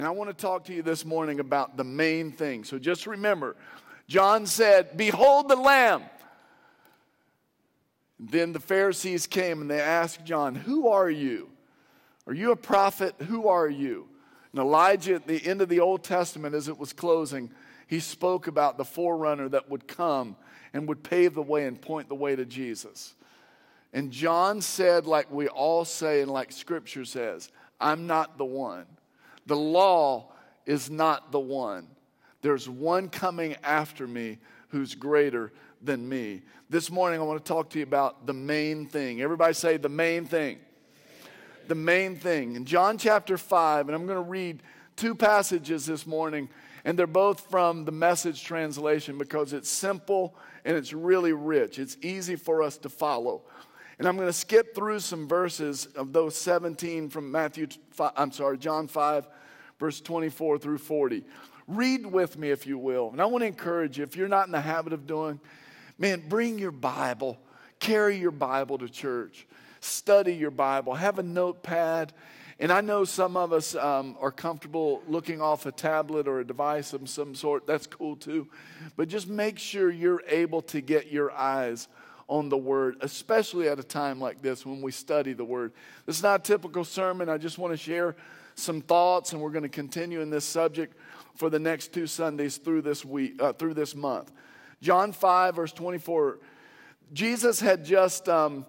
And I want to talk to you this morning about the main thing. So just remember, John said, "Behold the Lamb." Then the Pharisees came and they asked John, "Who are you? Are you a prophet? Who are you?" And Elijah, at the end of the Old Testament, as it was closing, he spoke about the forerunner that would come and would pave the way and point the way to Jesus. And John said, like we all say and like Scripture says, "I'm not the one. The law is not the one. There's one coming after me who's greater than me." This morning I want to talk to you about the main thing. Everybody say the main thing. The main thing. In John chapter 5, and I'm going to read two passages this morning, and they're both from the Message translation because it's simple and it's really rich. It's easy for us to follow. And I'm going to skip through some verses of those 17 from John 5, verse 24 through 40. Read with me if you will. And I want to encourage you, if you're not in the habit of doing, man, bring your Bible. Carry your Bible to church. Study your Bible. Have a notepad. And I know some of us are comfortable looking off a tablet or a device of some sort. That's cool too. But just make sure you're able to get your eyes on the Word, especially at a time like this when we study the Word. This is not a typical sermon. I just want to share some thoughts, and we're going to continue in this subject for the next 2 Sundays through this month. John 5, verse 24. Jesus had just done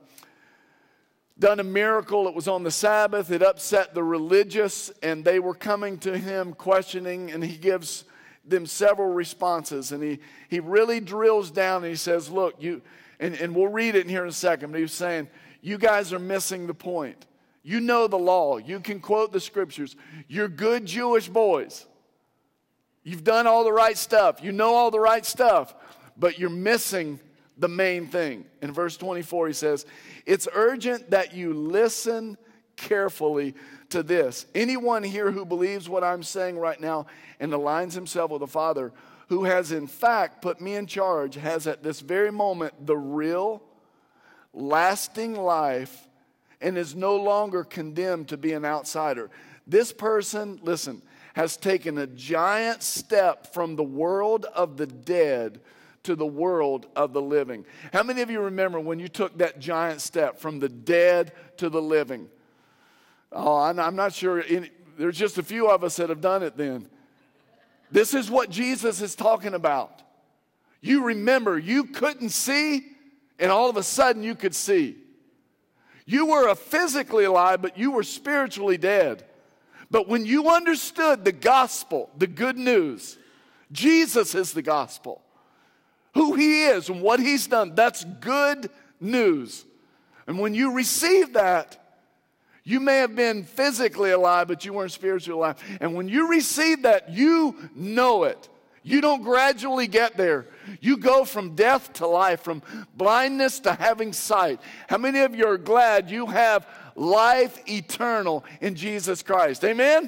a miracle. It was on the Sabbath. It upset the religious, and they were coming to him questioning, and he gives them several responses. And he really drills down, and he says, look, and we'll read it in here in a second, but he was saying, you guys are missing the point. You know the law. You can quote the Scriptures. You're good Jewish boys. You've done all the right stuff. You know all the right stuff, but you're missing the main thing. In verse 24, he says, "It's urgent that you listen carefully to this. Anyone here who believes what I'm saying right now and aligns himself with the Father, who has in fact put me in charge, has at this very moment the real, lasting life and is no longer condemned to be an outsider." This person, listen, has taken a giant step from the world of the dead to the world of the living. How many of you remember when you took that giant step from the dead to the living? Oh, I'm not sure. There's just a few of us that have done it then. This is what Jesus is talking about. You remember, you couldn't see, and all of a sudden you could see. You were physically alive, but you were spiritually dead. But when you understood the gospel, the good news, Jesus is the gospel. Who he is and what he's done, that's good news. And when you receive that, you may have been physically alive, but you weren't spiritually alive. And when you receive that, you know it. You don't gradually get there. You go from death to life, from blindness to having sight. How many of you are glad you have life eternal in Jesus Christ? Amen?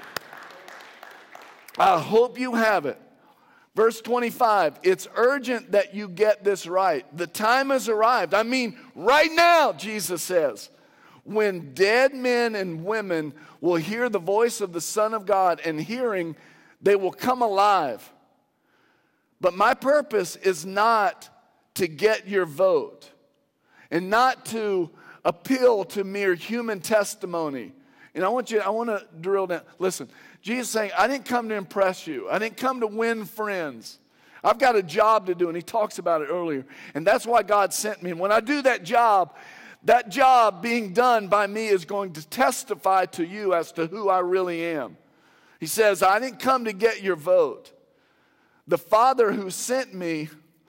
I hope you have it. Verse 25, it's urgent that you get this right. The time has arrived. I mean, right now, Jesus says, when dead men and women will hear the voice of the Son of God, and hearing, they will come alive. But my purpose is not to get your vote and not to appeal to mere human testimony. And I want to drill down. Listen, Jesus is saying, I didn't come to impress you. I didn't come to win friends. I've got a job to do, and he talks about it earlier. And that's why God sent me. And when I do that job being done by me is going to testify to you as to who I really am. He says, I didn't come to get your vote. The Father who sent me,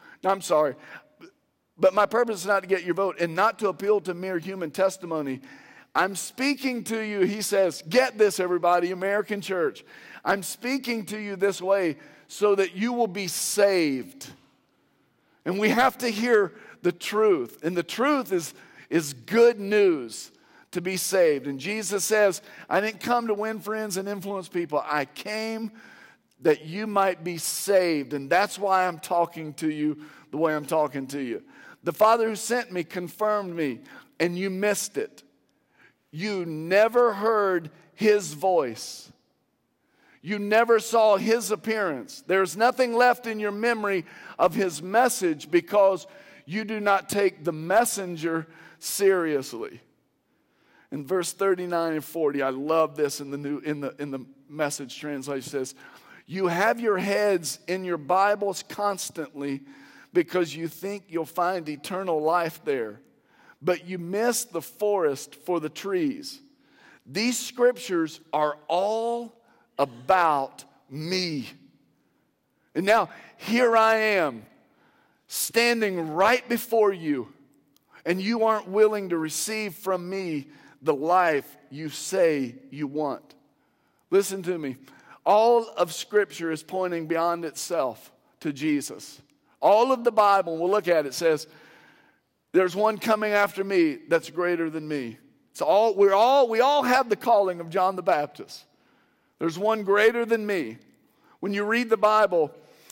but my purpose is not to get your vote and not to appeal to mere human testimony. I'm speaking to you, he says, get this everybody, American church. I'm speaking to you this way so that you will be saved. And we have to hear the truth. And the truth is good news to be saved. And Jesus says, I didn't come to win friends and influence people. I came that you might be saved. And that's why I'm talking to you the way I'm talking to you. The Father who sent me confirmed me, and you missed it. You never heard his voice. You never saw his appearance. There's nothing left in your memory of his message because you do not take the messenger seriously. In verse 39 and 40, I love this in the Message translation. It says, you have your heads in your Bibles constantly because you think you'll find eternal life there. But you miss the forest for the trees. These scriptures are all about me. And now, here I am, standing right before you, and you aren't willing to receive from me the life you say you want. Listen to me. All of Scripture is pointing beyond itself to Jesus. All of the Bible, we'll look at it, says, there's one coming after me that's greater than me. We all have the calling of John the Baptist. There's one greater than me. When you read the Bible,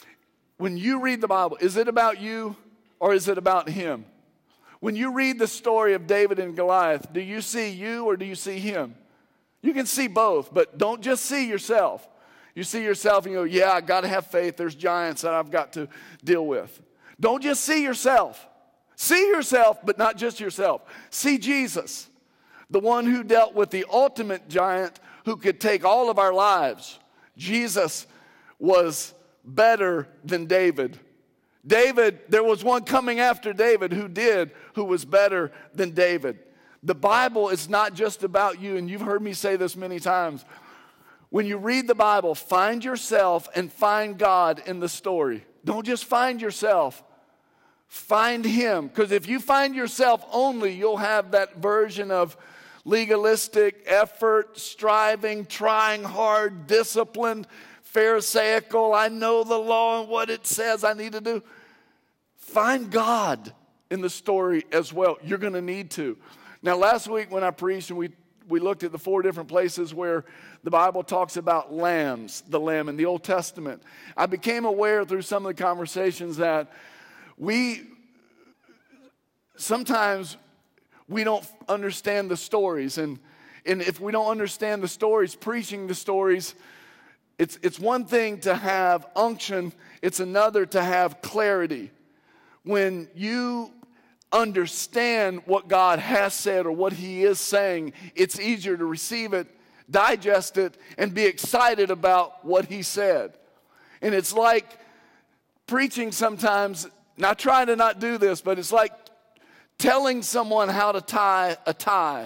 is it about you or is it about him? When you read the story of David and Goliath, do you see you or do you see him? You can see both, but don't just see yourself. You see yourself and you go, yeah, I got to have faith. There's giants that I've got to deal with. Don't just see yourself. See yourself, but not just yourself. See Jesus, the one who dealt with the ultimate giant who could take all of our lives. Jesus was better than David. There was one coming after David who was better than David. The Bible is not just about you, and you've heard me say this many times. When you read the Bible, find yourself and find God in the story. Don't just find yourself. Find him. Because if you find yourself only, you'll have that version of legalistic effort, striving, trying hard, disciplined, Pharisaical. I know the law and what it says I need to do. Find God in the story as well. You're going to need to. Now, last week when I preached and we looked at the 4 different places where the Bible talks about lambs, the lamb in the Old Testament, I became aware through some of the conversations that sometimes we don't understand the stories. And if we don't understand the stories, preaching the stories, it's one thing to have unction, it's another to have clarity. When you understand what God has said or what he is saying, it's easier to receive it, digest it, and be excited about what he said. And it's like preaching sometimes, and I try to not do this, but it's like telling someone how to tie a tie.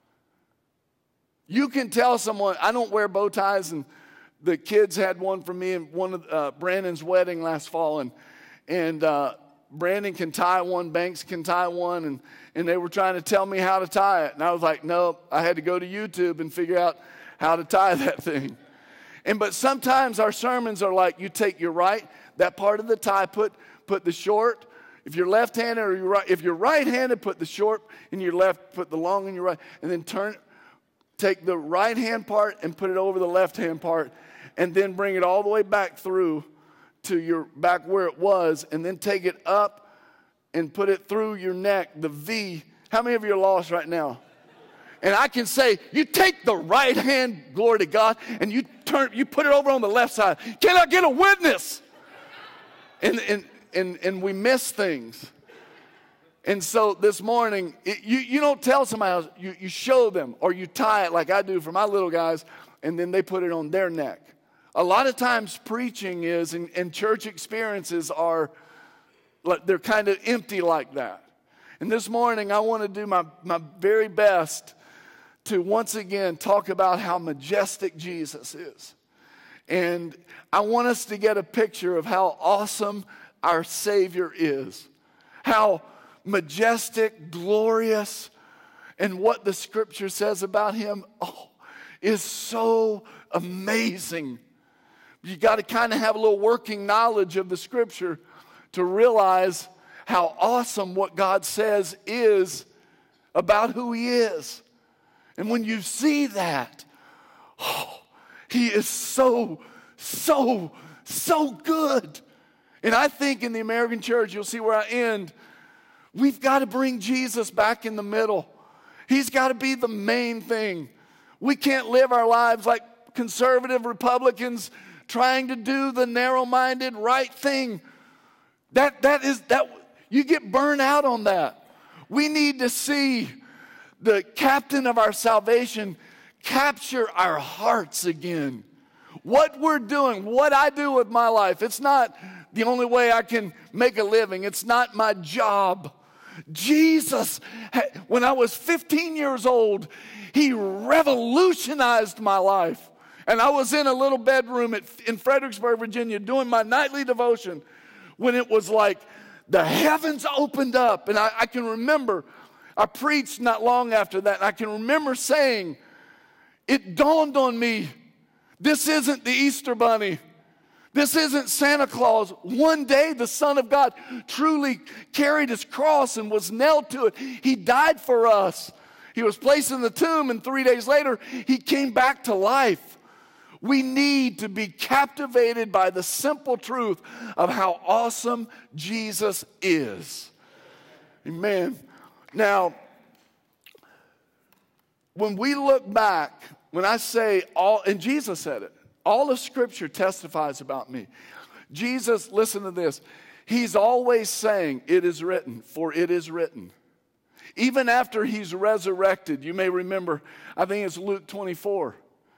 You can tell someone, I don't wear bow ties, and the kids had one for me in one of Brandon's wedding last fall, and Brandon can tie one, Banks can tie one, and they were trying to tell me how to tie it. And I was like, no, I had to go to YouTube and figure out how to tie that thing. But sometimes our sermons are like, you take your right, that part of the tie, put the short. If you're left-handed or you're right, if you're right-handed, put the short in your left, put the long in your right, and then take the right-hand part and put it over the left-hand part, and then bring it all the way back through to your back where it was, and then take it up and put it through your neck, the V. How many of you are lost right now? And I can say, you take the right hand, glory to God, and you put it over on the left side. Can I get a witness? And we miss things. And so this morning, you don't tell somebody else, you show them, or you tie it like I do for my little guys, and then they put it on their neck. A lot of times preaching is, and church experiences are, they're kind of empty like that. And this morning I want to do my very best to once again talk about how majestic Jesus is. And I want us to get a picture of how awesome our Savior is. How majestic, glorious, and what the Scripture says about him is so amazing. You got to kind of have a little working knowledge of the Scripture to realize how awesome what God says is about who he is. And when you see that, he is so, so, so good. And I think in the American church, you'll see where I end, we've got to bring Jesus back in the middle. He's got to be the main thing. We can't live our lives like conservative Republicans trying to do the narrow-minded right thing. That you get burned out on that. We need to see the captain of our salvation capture our hearts again. What we're doing, what I do with my life, it's not the only way I can make a living. It's not my job. Jesus, when I was 15 years old, he revolutionized my life. And I was in a little bedroom in Fredericksburg, Virginia, doing my nightly devotion when it was like the heavens opened up. And I can remember, I preached not long after that, and I can remember saying, it dawned on me, this isn't the Easter Bunny. This isn't Santa Claus. One day the Son of God truly carried his cross and was nailed to it. He died for us. He was placed in the tomb, and 3 days later, he came back to life. We need to be captivated by the simple truth of how awesome Jesus is. Amen. Now, when we look back, when I say all, and Jesus said it, all of Scripture testifies about me. Jesus, listen to this. He's always saying, it is written, for it is written. Even after he's resurrected, you may remember, I think it's Luke 24.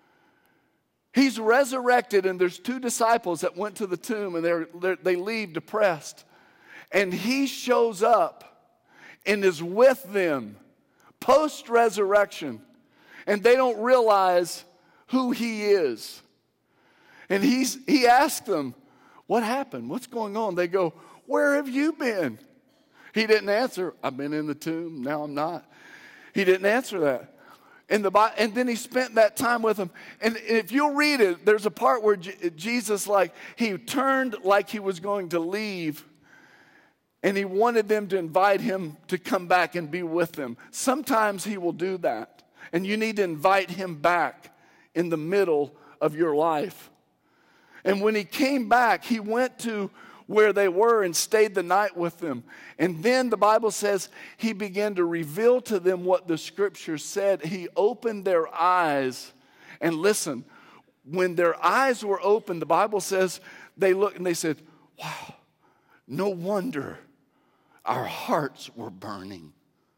He's resurrected, and there's two disciples that went to the tomb, and they leave depressed. And he shows up and is with them post-resurrection. And they don't realize who he is. And he asked them, what happened? What's going on? They go, where have you been? He didn't answer, I've been in the tomb, now I'm not. He didn't answer that. And then he spent that time with them. And if you'll read it, there's a part where Jesus, he turned like he was going to leave. And he wanted them to invite him to come back and be with them. Sometimes he will do that. And you need to invite him back in the middle of your life. And when he came back, he went to where they were and stayed the night with them. And then the Bible says he began to reveal to them what the Scripture said. He opened their eyes. And listen, when their eyes were opened, the Bible says they looked and they said, wow, no wonder our hearts were burning.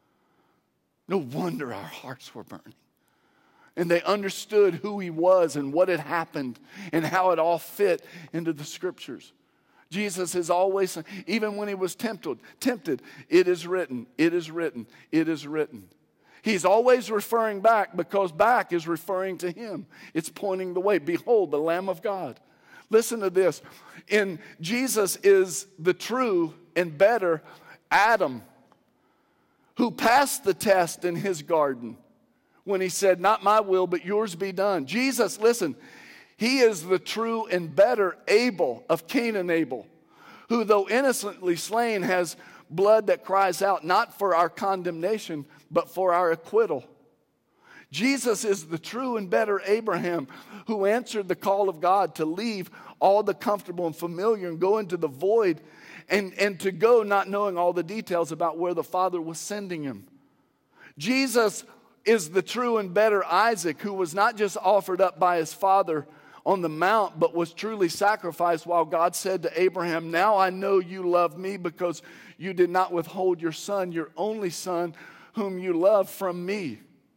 No wonder our hearts were burning. And they understood who he was and what had happened and how it all fit into the Scriptures. Jesus is always, even when he was tempted, it is written, it is written, it is written. He's always referring back because back is referring to him. It's pointing the way. Behold, the Lamb of God. Listen to this. Jesus is the true and better Adam, who passed the test in his garden when he said, not my will, but yours be done. Jesus, listen, he is the true and better Abel of Cain and Abel, who though innocently slain has blood that cries out, not for our condemnation, but for our acquittal. Jesus is the true and better Abraham, who answered the call of God to leave all the comfortable and familiar and go into the void and to go not knowing all the details about where the Father was sending him. Jesus is the true and better Isaac, who was not just offered up by his father on the mount, but was truly sacrificed while God said to Abraham, now I know you love me because you did not withhold your son, your only son, whom you love, from me.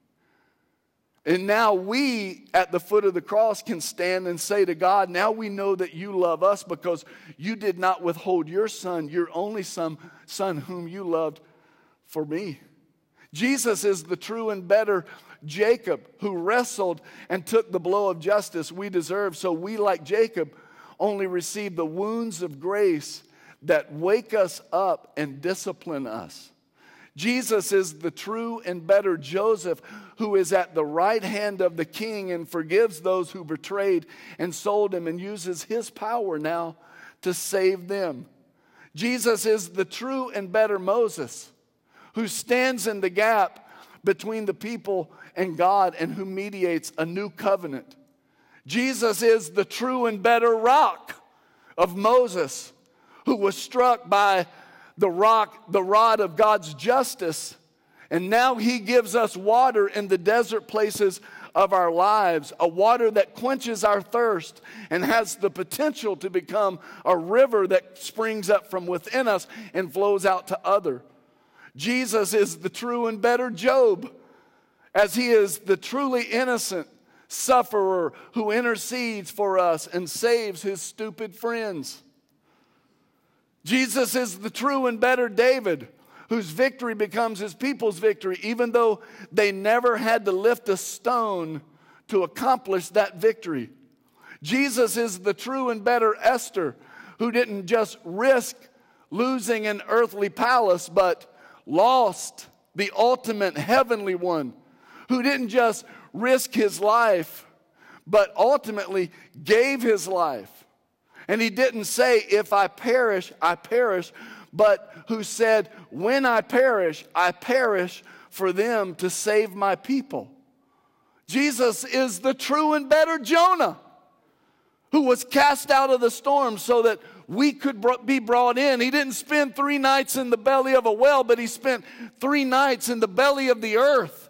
And now we, at the foot of the cross, can stand and say to God, now we know that you love us because you did not withhold your son, your only son whom you loved, for me. Jesus is the true and better Jacob, who wrestled and took the blow of justice we deserve, so we, like Jacob, only receive the wounds of grace that wake us up and discipline us. Jesus is the true and better Joseph, who is at the right hand of the king and forgives those who betrayed and sold him and uses his power now to save them. Jesus is the true and better Moses, who stands in the gap between the people and God and who mediates a new covenant. Jesus is the true and better rock of Moses, who was struck by the rod of God's justice, and now he gives us water in the desert places of our lives, a water that quenches our thirst and has the potential to become a river that springs up from within us and flows out to others. Jesus is the true and better Job, as he is the truly innocent sufferer who intercedes for us and saves his stupid friends. Jesus is the true and better David, whose victory becomes his people's victory, even though they never had to lift a stone to accomplish that victory. Jesus is the true and better Esther, who didn't just risk losing an earthly palace, but lost the ultimate heavenly one, who didn't just risk his life, but ultimately gave his life. And he didn't say, if I perish, I perish, but who said, when I perish for them to save my people. Jesus is the true and better Jonah, who was cast out of the storm so that we could be brought in. He didn't spend 3 nights in the belly of a whale, but he spent 3 nights in the belly of the earth.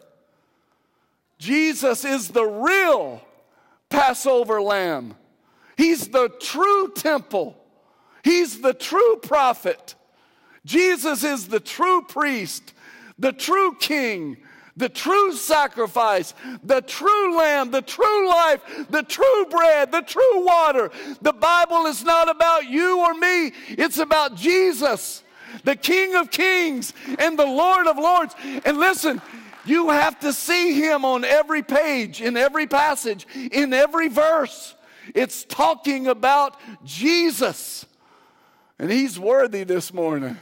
Jesus is the real Passover lamb. He's the true temple. He's the true prophet. Jesus is the true priest, the true king, the true sacrifice, the true lamb, the true life, the true bread, the true water. The Bible is not about you or me. It's about Jesus, the King of Kings and the Lord of Lords. And listen, you have to see him on every page, in every passage, in every verse. It's talking about Jesus. And he's worthy this morning.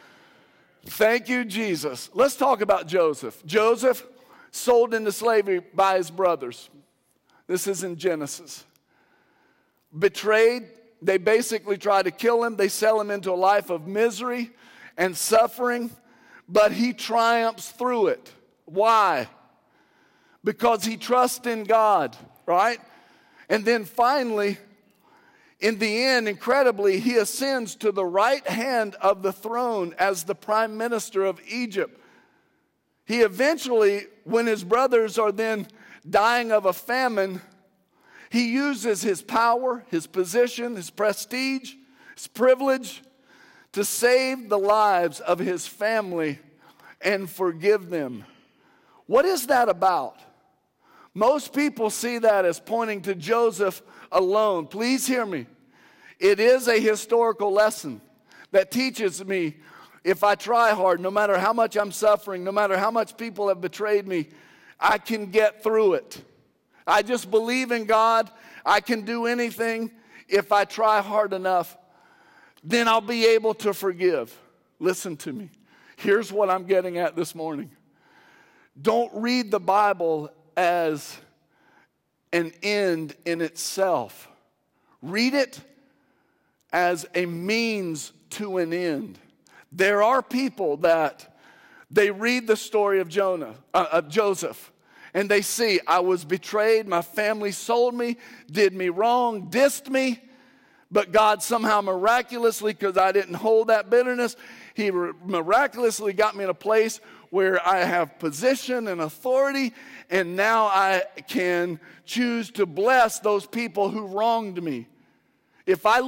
Thank you, Jesus. Let's talk about Joseph. Joseph, sold into slavery by his brothers. This is in Genesis. Betrayed. They basically try to kill him. They sell him into a life of misery and suffering. But he triumphs through it. Why? Because he trusts in God, right? And then finally, in the end, incredibly, he ascends to the right hand of the throne as the prime minister of Egypt. He eventually, when his brothers are then dying of a famine, he uses his power, his position, his prestige, his privilege to save the lives of his family and forgive them. What is that about? Most people see that as pointing to Joseph alone. Please hear me. It is a historical lesson that teaches me, if I try hard, no matter how much I'm suffering, no matter how much people have betrayed me, I can get through it. I just believe in God. I can do anything if I try hard enough. Then I'll be able to forgive. Listen to me. Here's what I'm getting at this morning. Don't read the Bible as an end in itself. Read it as a means to an end. There are people that they read the story of Joseph, and they see, I was betrayed, my family sold me, did me wrong, dissed me, but God somehow miraculously, because I didn't hold that bitterness, he miraculously got me in a place where I have position and authority, and now I can choose to bless those people who wronged me. If I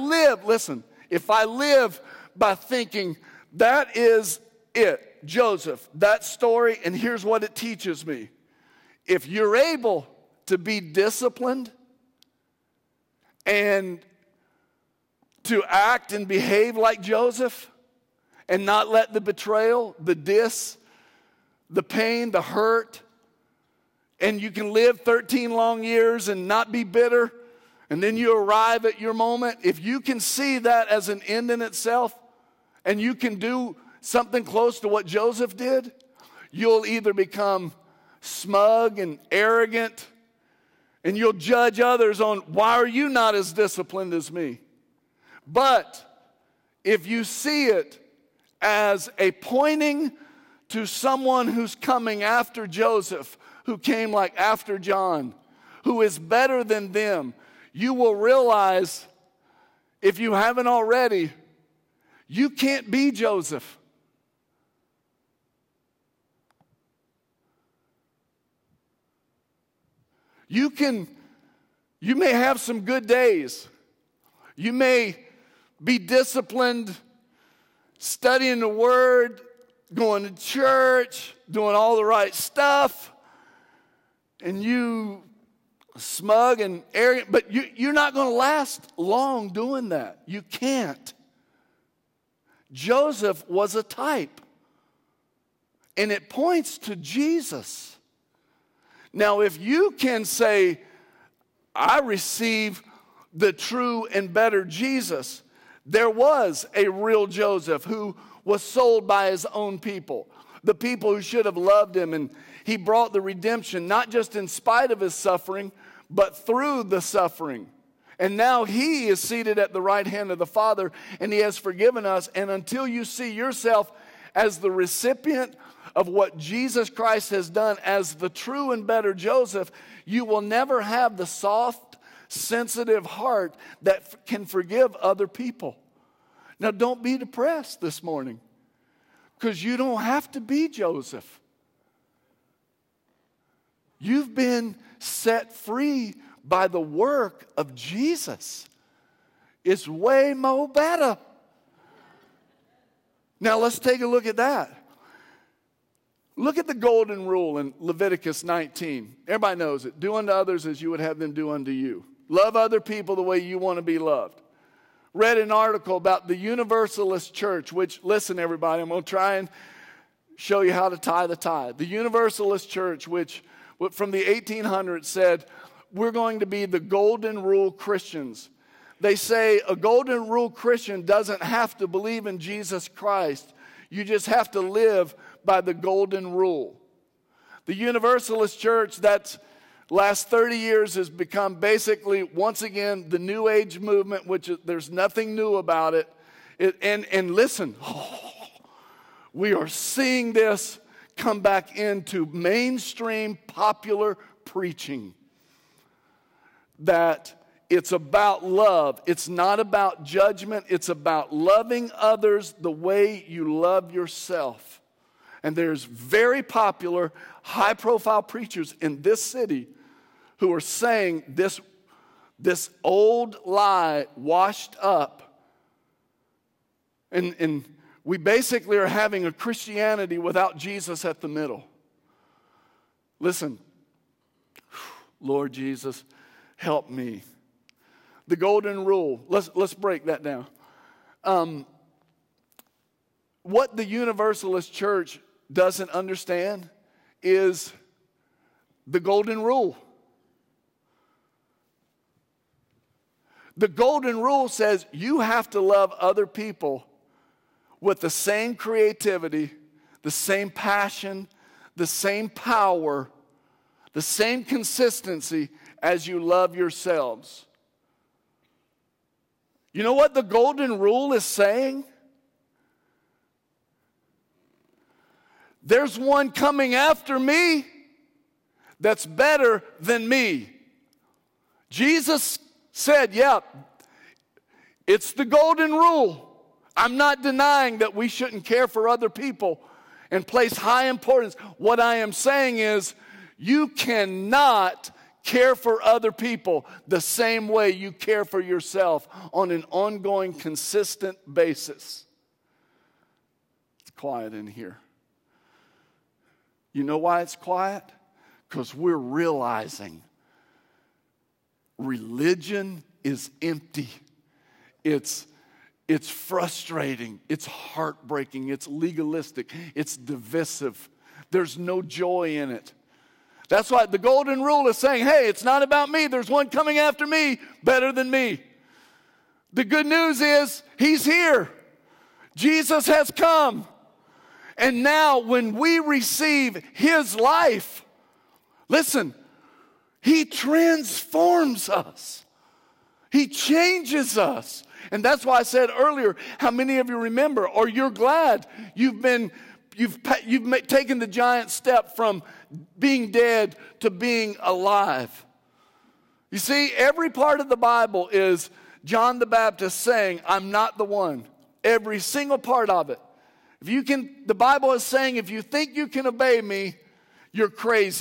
live by thinking, that is it, Joseph, that story, and here's what it teaches me. If you're able to be disciplined and to act and behave like Joseph and not let the betrayal, the diss, the pain, the hurt, and you can live 13 long years and not be bitter, and then you arrive at your moment, if you can see that as an end in itself, and you can do something close to what Joseph did, you'll either become smug and arrogant, and you'll judge others on, why are you not as disciplined as me? But if you see it as a pointing to someone who's coming after Joseph, who came like after John, who is better than them, you will realize, if you haven't already, you can't be Joseph. You may have some good days. You may be disciplined, studying the Word, going to church, doing all the right stuff, and you smug and arrogant, but you're not going to last long doing that. You can't. Joseph was a type, and it points to Jesus. Now, if you can say, I receive the true and better Jesus, there was a real Joseph who was sold by his own people, the people who should have loved him, and he brought the redemption, not just in spite of his suffering, but through the suffering. And now he is seated at the right hand of the Father, and he has forgiven us. And until you see yourself as the recipient of what Jesus Christ has done as the true and better Joseph, you will never have the soft, sensitive heart that can forgive other people. Now, don't be depressed this morning, because you don't have to be Joseph. You've been set free by the work of Jesus. It's way more better. Now, let's take a look at that. Look at the golden rule in Leviticus 19. Everybody knows it. Do unto others as you would have them do unto you. Love other people the way you want to be loved. Read an article about the Universalist Church, which, listen everybody, I'm going to try and show you how to tie the tie. The Universalist Church, which from the 1800s said, we're going to be the golden rule Christians. They say a golden rule Christian doesn't have to believe in Jesus Christ. You just have to live by the golden rule. The Universalist Church, that's last 30 years, has become basically, once again, the New Age movement, which there's nothing new about it. And listen, we are seeing this come back into mainstream popular preaching. That it's about love. It's not about judgment. It's about loving others the way you love yourself. And there's very popular, high-profile preachers in this city who are saying this old lie washed up. And we basically are having a Christianity without Jesus at the middle. Listen, Lord Jesus, help me. The golden rule, let's break that down. What the Universalist Church doesn't understand is the golden rule. The golden rule says you have to love other people with the same creativity, the same passion, the same power, the same consistency as you love yourselves. You know what the golden rule is saying? There's one coming after me that's better than me. Jesus said, yeah, it's the golden rule. I'm not denying that we shouldn't care for other people and place high importance. What I am saying is you cannot care for other people the same way you care for yourself on an ongoing, consistent basis. It's quiet in here. You know why it's quiet? Because we're realizing religion is empty. It's frustrating. It's heartbreaking. It's legalistic. It's divisive. There's no joy in it. That's why the golden rule is saying, hey, it's not about me. There's one coming after me better than me. The good news is he's here. Jesus has come. And now when we receive his life, listen, he transforms us. He changes us. And that's why I said earlier, how many of you remember, or you're glad you've taken the giant step from being dead to being alive. You see, every part of the Bible is John the Baptist saying, I'm not the one. Every single part of it. The Bible is saying, if you think you can obey me, you're crazy.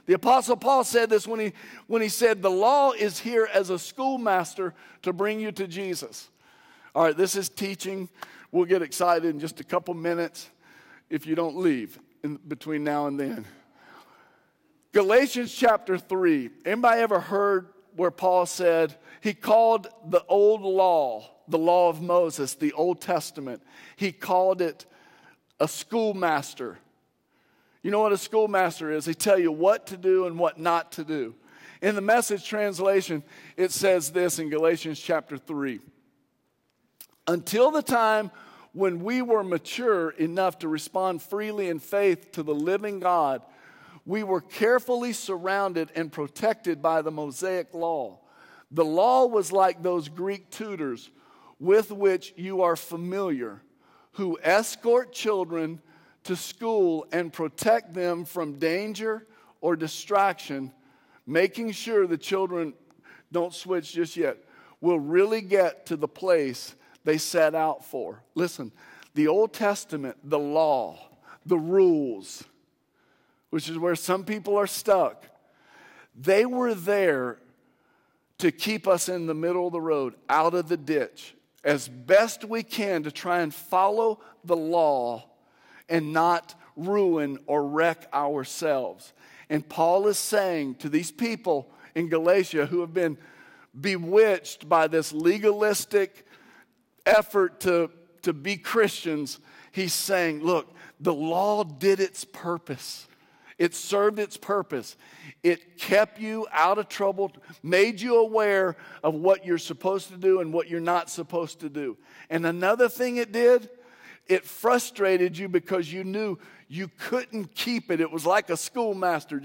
The Apostle Paul said this when he said, the law is here as a schoolmaster to bring you to Jesus. All right, this is teaching. We'll get excited in just a couple minutes if you don't leave in between now and then. Galatians chapter 3. Anybody ever heard where Paul said he called the old law, the law of Moses, the Old Testament, he called it a schoolmaster. You know what a schoolmaster is? They tell you what to do and what not to do. In the Message translation, it says this in Galatians chapter 3. Until the time when we were mature enough to respond freely in faith to the living God, we were carefully surrounded and protected by the Mosaic law. The law was like those Greek tutors with which you are familiar, who escort children to school and protect them from danger or distraction, making sure the children don't switch just yet, will really get to the place they set out for. Listen, the Old Testament, the law, the rules, which is where some people are stuck, they were there to keep us in the middle of the road, out of the ditch, as best we can to try and follow the law and not ruin or wreck ourselves. And Paul is saying to these people in Galatia who have been bewitched by this legalistic effort to be Christians, he's saying, look, the law did its purpose. It served its purpose. It kept you out of trouble, made you aware of what you're supposed to do and what you're not supposed to do. And another thing it did, it frustrated you because you knew you couldn't keep it. It was like a schoolmaster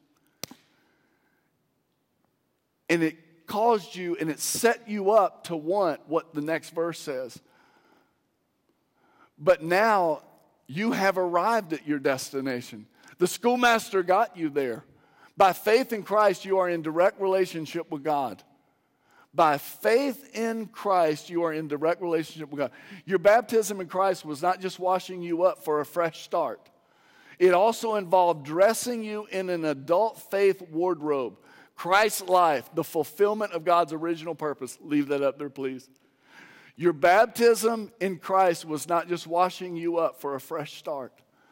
and it caused you and it set you up to want what the next verse says. But now you have arrived at your destination. The schoolmaster got you there. By faith in Christ, you are in direct relationship with God. By faith in Christ, you are in direct relationship with God. Your baptism in Christ was not just washing you up for a fresh start. It also involved dressing you in an adult faith wardrobe. Christ's life, the fulfillment of God's original purpose. Leave that up there, please. Your baptism in Christ was not just washing you up for a fresh start.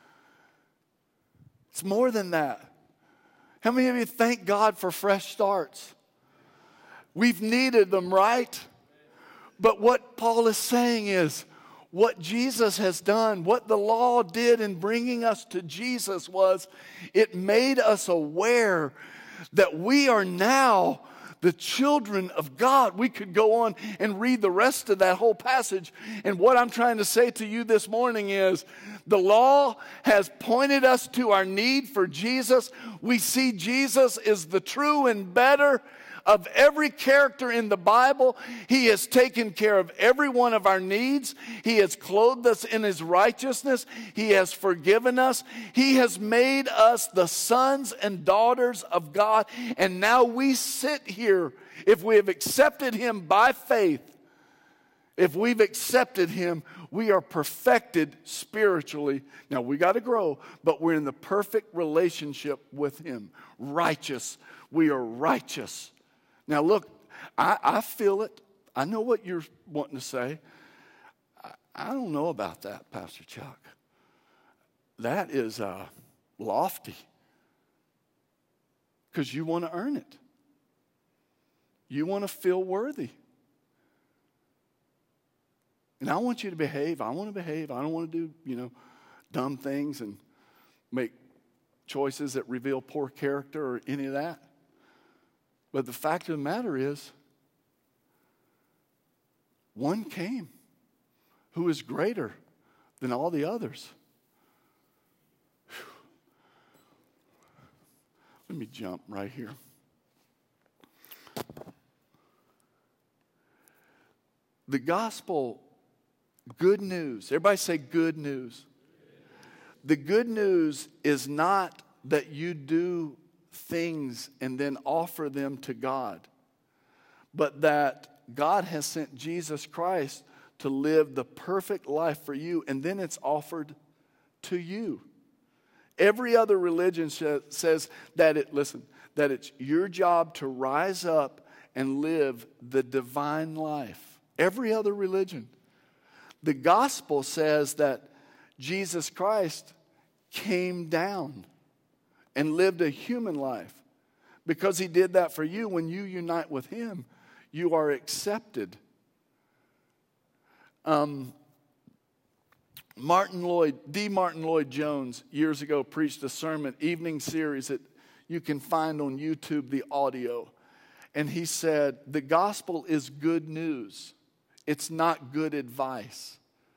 It's more than that. How many of you thank God for fresh starts? We've needed them, right? But what Paul is saying is, what Jesus has done, what the law did in bringing us to Jesus was, it made us aware that we are now the children of God. We could go on and read the rest of that whole passage. And what I'm trying to say to you this morning is the law has pointed us to our need for Jesus. We see Jesus is the true and better of every character in the Bible. He has taken care of every one of our needs. He has clothed us in His righteousness. He has forgiven us. He has made us the sons and daughters of God. And now we sit here, if we have accepted Him by faith, if we've accepted Him, we are perfected spiritually. Now we got to grow, but we're in the perfect relationship with Him. Righteous. We are righteous. Now look, I feel it. I know what you're wanting to say. I don't know about that, Pastor Chuck. That is lofty. Because you want to earn it. You want to feel worthy. And I want you to behave. I want to behave. I don't want to do, dumb things and make choices that reveal poor character or any of that. But the fact of the matter is, one came who is greater than all the others. Whew. Let me jump right here. The gospel, good news. Everybody say good news. The good news is not that you do things and then offer them to God, but that God has sent Jesus Christ to live the perfect life for you, and then it's offered to you. Every other religion says that that it's your job to rise up and live the divine life. Every other religion. The gospel says that Jesus Christ came down and lived a human life. Because he did that for you, when you unite with him, you are accepted. Martin Lloyd Jones, years ago, preached a sermon, evening series that you can find on YouTube, the audio. And he said, the gospel is good news. It's not good advice.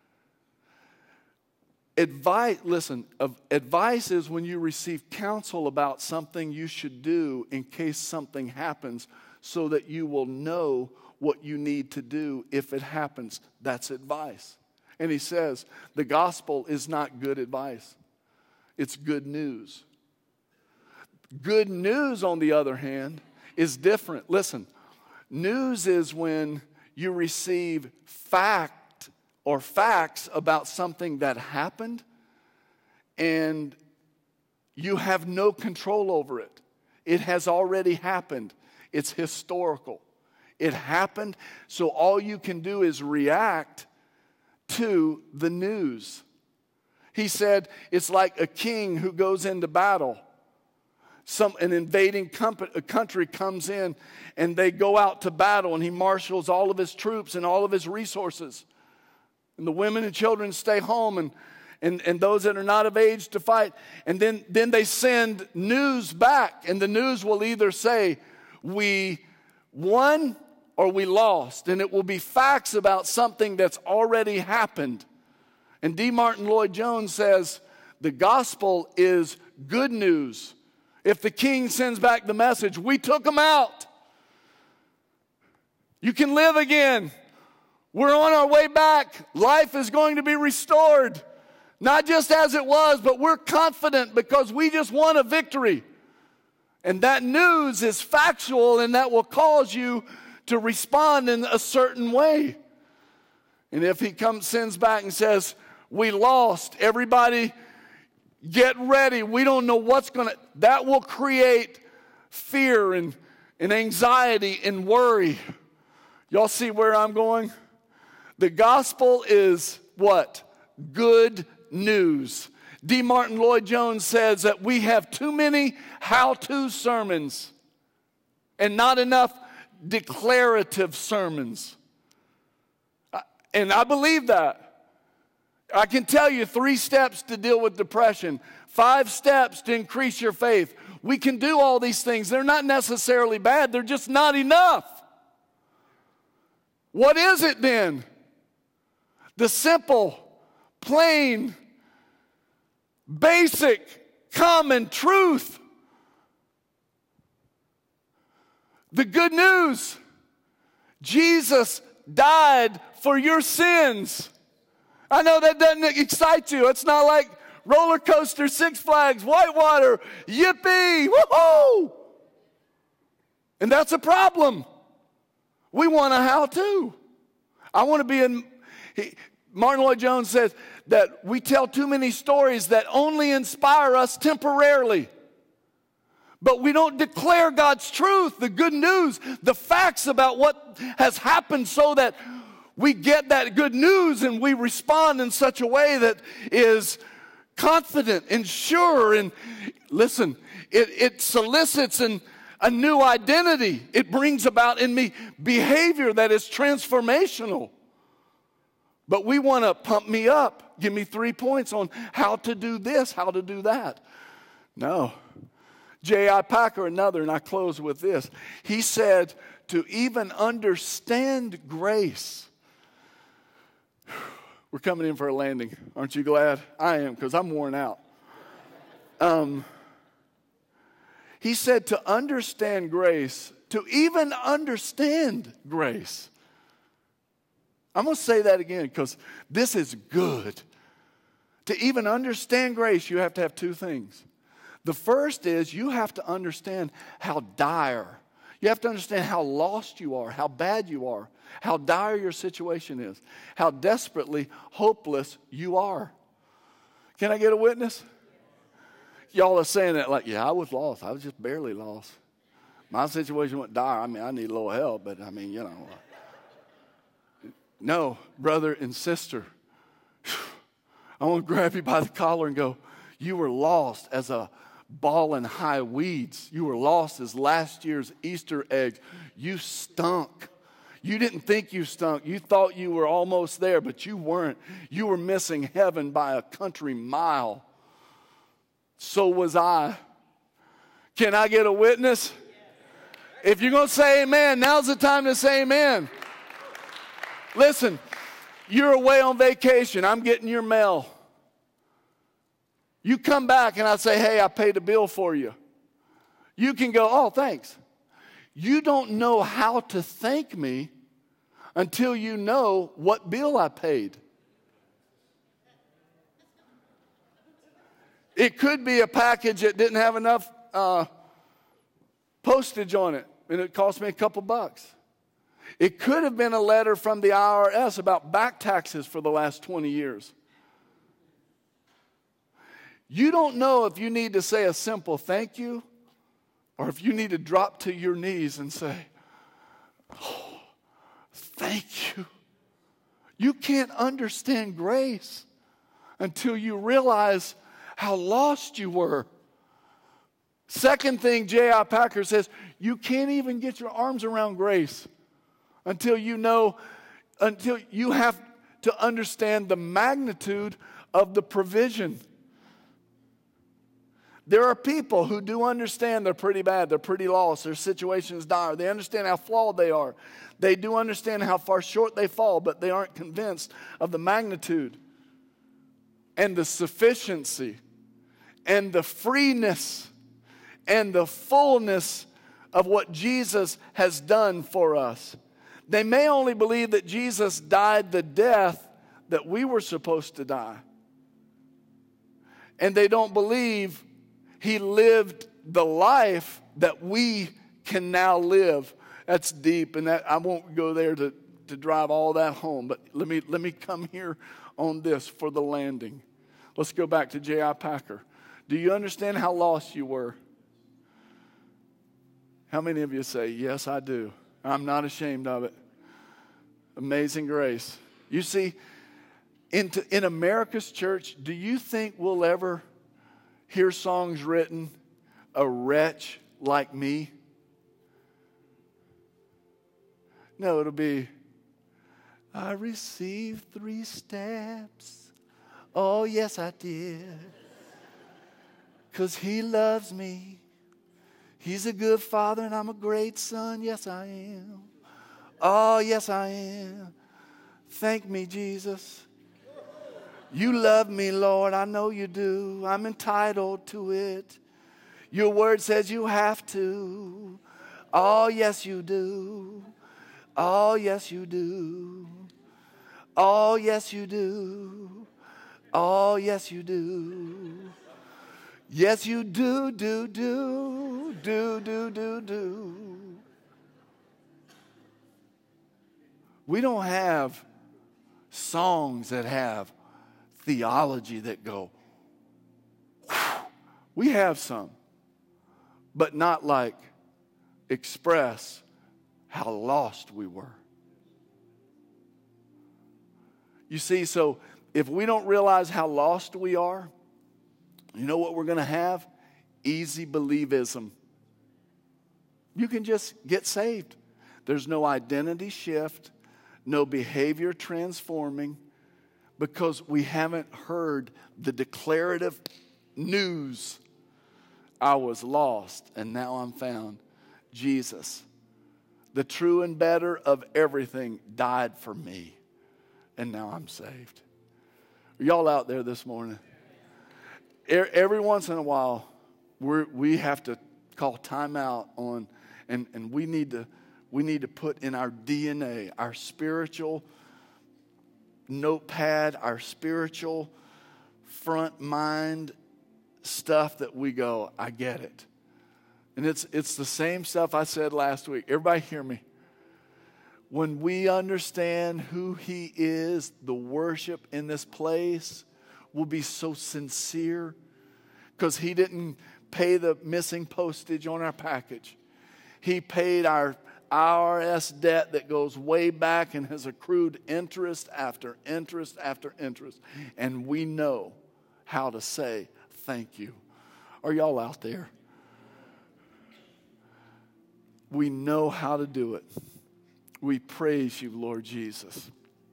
Advice is when you receive counsel about something you should do in case something happens, so that you will know what you need to do if it happens. That's advice. And he says, the gospel is not good advice. It's good news. Good news, on the other hand, is different. Listen, news is when you receive facts about something that happened and you have no control over it. It has already happened. It's historical. It happened, so all you can do is react to the news. He said it's like a king who goes into battle. An invading country comes in and they go out to battle, and he marshals all of his troops and all of his resources. And the women and children stay home, and those that are not of age to fight. And then they send news back, and the news will either say, we won or we lost. And it will be facts about something that's already happened. And D. Martin Lloyd Jones says, the gospel is good news. If the king sends back the message, we took them out. You can live again. We're on our way back. Life is going to be restored. Not just as it was, but we're confident because we just won a victory. And that news is factual, and that will cause you to respond in a certain way. And if he sends back and says, we lost, everybody get ready. We don't know that will create fear and anxiety and worry. Y'all see where I'm going? The gospel is what? Good news. D. Martin Lloyd Jones says that we have too many how-to sermons and not enough declarative sermons. And I believe that. I can tell you 3 steps to deal with depression, 5 steps to increase your faith. We can do all these things. They're not necessarily bad. They're just not enough. What is it then? The simple, plain, basic, common truth. The good news. Jesus died for your sins. I know that doesn't excite you. It's not like roller coaster, Six Flags, Whitewater, yippee, woohoo! And that's a problem. We want a how-to. I want to be in. Martin Lloyd Jones says that we tell too many stories that only inspire us temporarily. But we don't declare God's truth, the good news, the facts about what has happened, so that we get that good news and we respond in such a way that is confident and sure. And listen, it solicits a new identity. It brings about in me behavior that is transformational. But we want to pump me up. Give me 3 points on how to do this, how to do that. No. J.I. Packer, another, and I close with this. He said, to even understand grace. We're coming in for a landing. Aren't you glad? I am, because I'm worn out. He said to understand grace, to even understand grace. I'm going to say that again because this is good. To even understand grace, you have to have 2 things. The first is you have to understand how dire. You have to understand how lost you are, how bad you are, how dire your situation is, how desperately hopeless you are. Can I get a witness? y'all are saying that like, yeah, I was lost. I was just barely lost. My situation went dire. I mean, I need a little help, but I mean, you know. No, brother and sister, I want to grab you by the collar and go, you were lost as a ball in high weeds. You were lost as last year's Easter eggs. You stunk. You didn't think you stunk. You thought you were almost there, but you weren't. You were missing heaven by a country mile. So was I. Can I get a witness? If you're going to say amen, now's the time to say amen. Listen, you're away on vacation. I'm getting your mail. You come back and I say, hey, I paid a bill for you. You can go, oh, thanks. You don't know how to thank me until you know what bill I paid. It could be a package that didn't have enough postage on it, and it cost me a couple bucks. It could have been a letter from the IRS about back taxes for the last 20 years. You don't know if you need to say a simple thank you or if you need to drop to your knees and say, oh, thank you. You can't understand grace until you realize how lost you were. Second thing, J.I. Packer says, you can't even get your arms around grace until you have to understand the magnitude of the provision. There are people who do understand they're pretty bad, they're pretty lost, their situation is dire. They understand how flawed they are. They do understand how far short they fall, but they aren't convinced of the magnitude and the sufficiency and the freeness and the fullness of what Jesus has done for us. They may only believe that Jesus died the death that we were supposed to die. And they don't believe he lived the life that we can now live. That's deep, and that I won't go there to drive all that home. But let me come here on this for the landing. Let's go back to J.I. Packer. Do you understand how lost you were? How many of you say, yes, I do. I'm not ashamed of it. Amazing grace. You see, in America's church, do you think we'll ever hear songs written, a wretch like me? No, it'll be, I received 3 steps. Oh, yes, I did. 'Cause he loves me. He's a good father and I'm a great son. Yes, I am. Oh, yes, I am. Thank me, Jesus. You love me, Lord. I know you do. I'm entitled to it. Your word says you have to. Oh, yes, you do. Oh, yes, you do. Oh, yes, you do. Oh, yes, you do. Yes, you do, do. We don't have songs that have theology that go, whew. We have some, but not like express how lost we were. You see, so if we don't realize how lost we are, you know what we're going to have? Easy believism. You can just get saved. There's no identity shift, no behavior transforming, because we haven't heard the declarative news. I was lost and now I'm found. Jesus, the true and better of everything, died for me and now I'm saved. Are y'all out there this morning? Every once in a while, we have to call time out on, and we need to put in our DNA, our spiritual notepad, our spiritual front mind stuff that we go, I get it. And it's the same stuff I said last week. Everybody hear me. When we understand who he is, the worship in this place will be so sincere. because He didn't pay the missing postage on our package. He paid our IRS debt that goes way back and has accrued interest after interest after interest. And we know how to say thank you. Are y'all out there? We know how to do it. We praise you, Lord Jesus.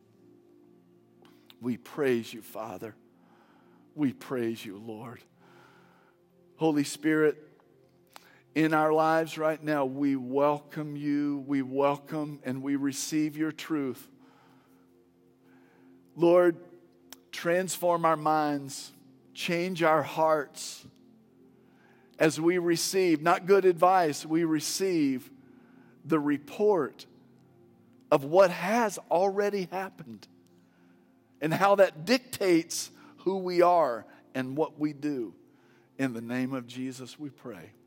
We praise you, Father. We praise you, Lord. Holy Spirit, in our lives right now, we welcome you. We welcome and we receive your truth. Lord, transform our minds. Change our hearts. As we receive, not good advice, we receive the report of what has already happened and how that dictates who we are and what we do. In the name of Jesus, we pray.